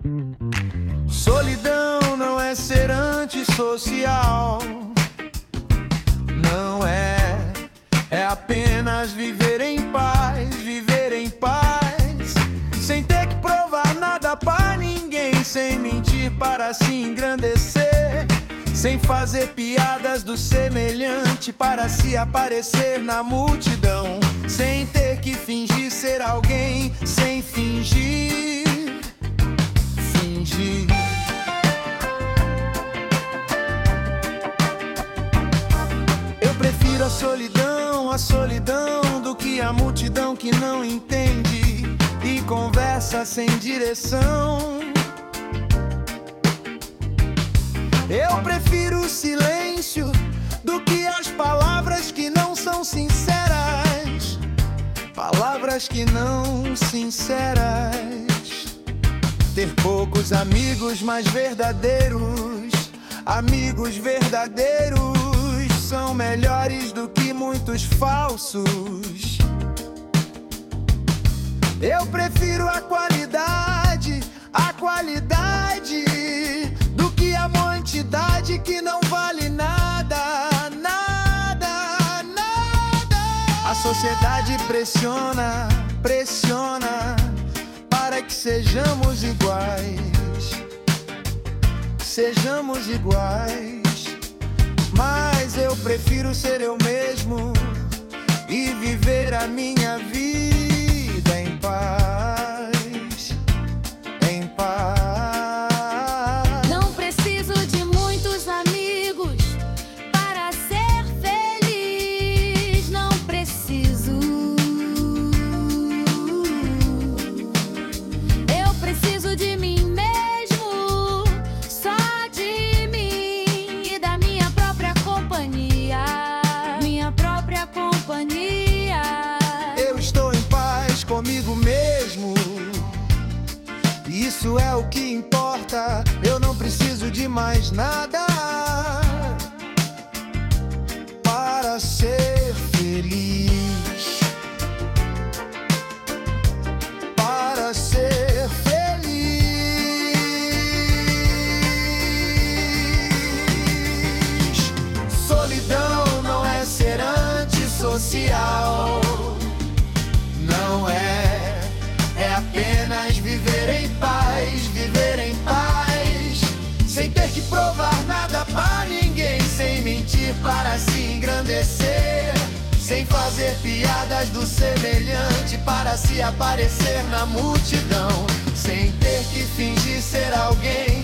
Solidão não é ser antissocial, não é. É apenas viver em paz, sem ter que provar nada pra ninguém, sem mentir para se engrandecer, sem fazer piadas do semelhante para se aparecer na multidão, sem ter que fingir ser alguém, sem fingir. Eu prefiro a solidão do que a multidão que não entende e conversa sem direção. Eu prefiro o silêncio do que as palavras que não são sinceras. Palavras que não sinceras. Ter poucos amigos, mas verdadeiros. Amigos verdadeiros são melhores do que muitos falsos. Eu prefiro a qualidade do que a quantidade que não vale nada, nada, nada. A sociedade pressiona para que sejamos iguais, mas eu prefiro ser eu mesmo e viver a minha vida em paz, em paz. Não preciso de muitos amigos para ser feliz, não preciso. Eu preciso de mim mesmo, só de mim e da minha própria companhia, minha própria companhia. Eu estou em paz comigo mesmo, isso é o que importa. Eu não preciso de mais nada para ser feliz, para ser feliz. Solidão não é ser antissocial, não é. É apenas viver em paz, sem ter que provar nada pra ninguém, sem mentir para se engrandecer, sem fazer piadas do semelhante para se aparecer na multidão, sem ter que fingir ser alguém,